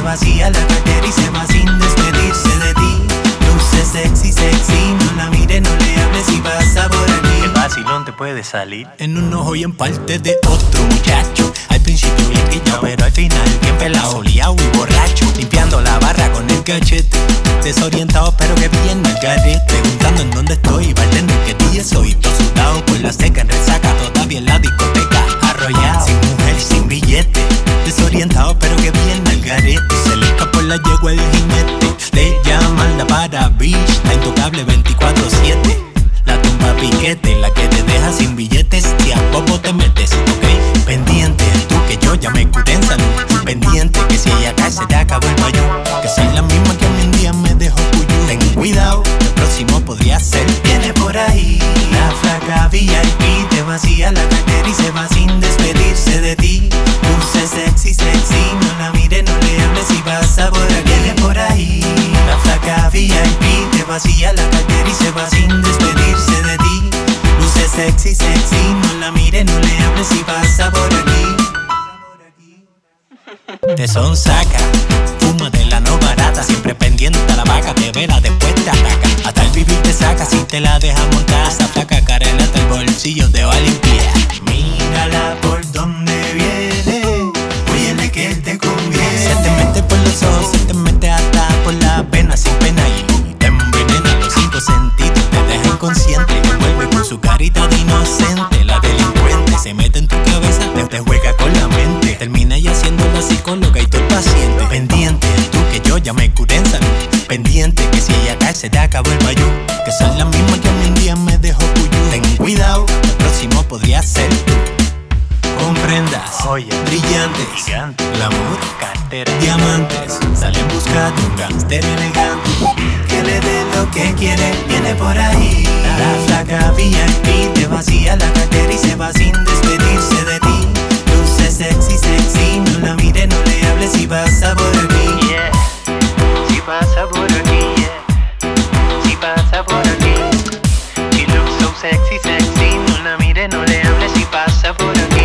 vacía la cartera y se va sin despedirse de ti. Luce sexy, sexy, no la mire, no le hables si pasa por aquí. El vacilón te puede salir en un ojo y en parte de otro muchacho. Al principio bien guillao, pero al final bien pelao, soleado y borracho, limpiando la barra con el cachete. Desorientado pero que bien al garete, preguntando en dónde estoy, bartender qué día soy. Todo sudado por la seca en resaca, todavía en la discoteca, arrollado, sin mujer, sin billete. Desorientado pero que bien al garete, se le escapó la yegua el jinete. Le llaman la para beach, la intocable 24/7. La tumba piquete, la que te deja sin billetes, si a poco te metes, ok. Pendiente, tú que yo ya me curé en salud. Pendiente, que si ella cae se te acabó el bayú. Que soy la misma que a mí un día me dejó cuyú. Ten cuidado, el próximo podría ser. Viene por ahí la flaca VIP, te vacía la cartera y se va sin despedirse de ti. Luce sexy, sexy, no la mire, no le hables si pasa por aquí. Viene por ahí la flaca VIP, te vacía la cartera y se va sin despedirse de ti. Luce sexy, sexy, no la mire, no le hables si pasa por aquí. Te sonsaca, fuma de la no barata, siempre pendiente a la vaca, te vela después te ataca. Hasta el vivir te saca si te la deja montar. Esa flaca carena hasta el bolsillo te va a limpiar. Mírala por donde viene, óyele que te conviene. Se te mete por los ojos, se te mete hasta por la pena, sin pena y te envenena los 5 sentidos, te deja inconsciente. Te envuelve con su carita de inocente. La delincuente se mete en tu cabeza, te juega con la mente. Termina ella siendo la psicóloga y tú el paciente. Pendiente, tú que yo ya me curé en salud. Pendiente, que si ella cae se te acabó el bayú. Que soy la misma que a mí un día me dejó cuyú. Ten cuidado, el próximo podría ser tú. Con prendas, joyas, brillantes, gigantes, glamour, cartera, diamantes. Sale en busca de un gangster elegante que le dé lo que quiere, viene por ahí. La flaca VIP te vacía la cartera y se va sin despedirse de ti. Luce sexy, sexy, no la mire, no le hables si pasa por aquí. yeah. Si pasa por aquí, yeah. Si pasa por aquí. She looks so sexy, sexy, no la mire, no le hables si pasa por aquí.